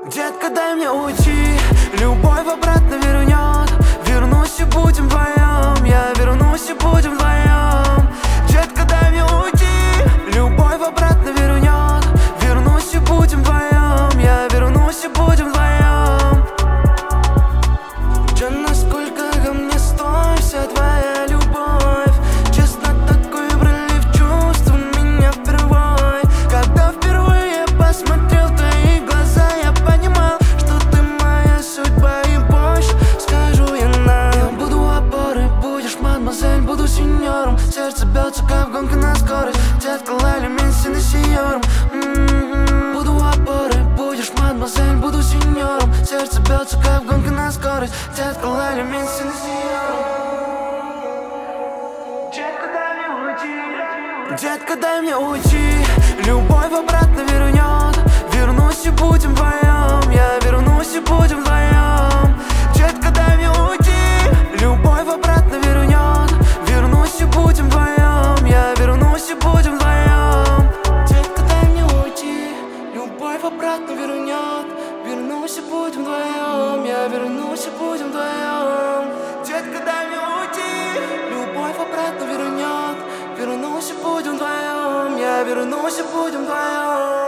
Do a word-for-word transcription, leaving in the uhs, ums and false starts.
Детка, дай мне уйти, любовь обратно вернет. Вернусь и будем вдвоем, я вернусь и будем вдвоем. Детка, дай мне уйти, любовь обратно вернет. Вернусь и будем вдвоем, я вернусь и будем вдвоем. Чё, насколько ко мне стоит вся твоя любовь? Честно, такой прилив чувств у меня впервой. Когда впервые посмотрел в твои глаза, я понимал, что ты моя судьба, и больше скажу я нам. Я буду опорой, будешь мадемуазель, буду сеньором. Сердце бьется, как гонка на скорость. Детка, лайли менси на сеньором. Буду опорой, будешь мадемуазель, буду сеньором. Сердце бьется, как гонка на скорость. Детка, лайли менси на сеньором. Детка, дай мне уйти. Детка, дай мне уйти, любовь обратно вернет. Вернусь и будем вдвоем, я вернусь и будем вдвоем. Детка, дай мне уйти, любовь обратно вернет. Вернусь и будем вдвоем, я вернусь и будем вдвоем. Детка, дай мне уйти, любовь обратно вернет. Вернусь и будем вдвоем, я вернусь и будем вдвоем. Детка, дай мне уйти, любовь обратно вернет. Вернусь и будем вдвоем, я вернусь и будем вдвоем.